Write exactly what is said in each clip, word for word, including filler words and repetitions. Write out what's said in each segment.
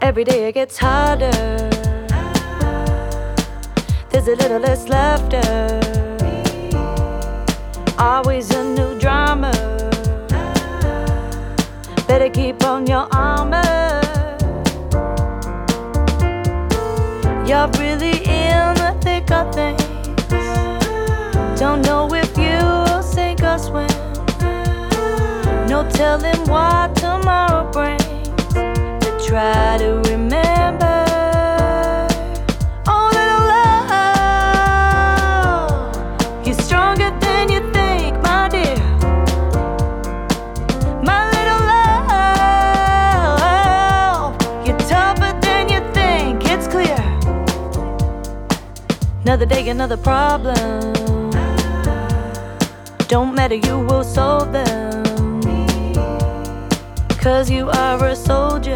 Every day it gets harder. There's a little less laughter. Always a new drama. Better keep on your armor. You're really in the thick of things. Don't know if you'll sink or swim. No telling what tomorrow brings. But try to remember. Oh, little love, you're stronger than you think, my dear. My little love, you're tougher than you think. It's clear. Another day, another problem. Don't matter, you will solve them. Cause you are a soldier.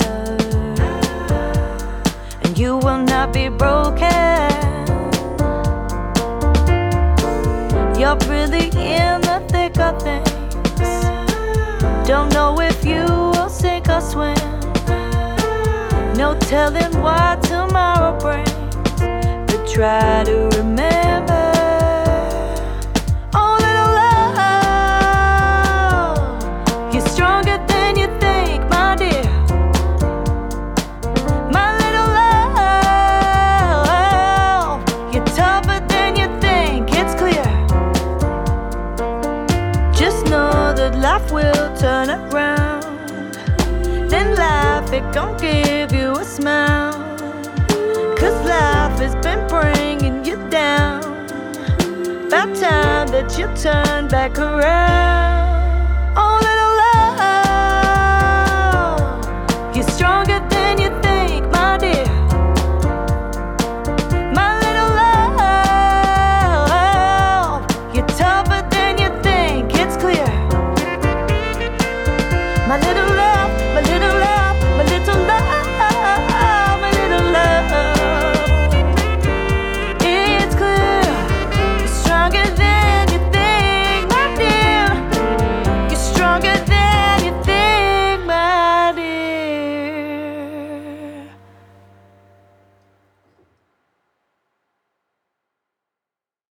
And you will not be broken. You're really in the thick of things. Don't know if you will sink or swim. No telling what tomorrow brings. But try to remember. Oh, little love, you're stronger than you think, my dear. My little love, you're tougher than you think. It's clear. Just know that life will turn around. Then life, it gon' give you a smile. Cause life has been bringing you down. About time that you turn back around.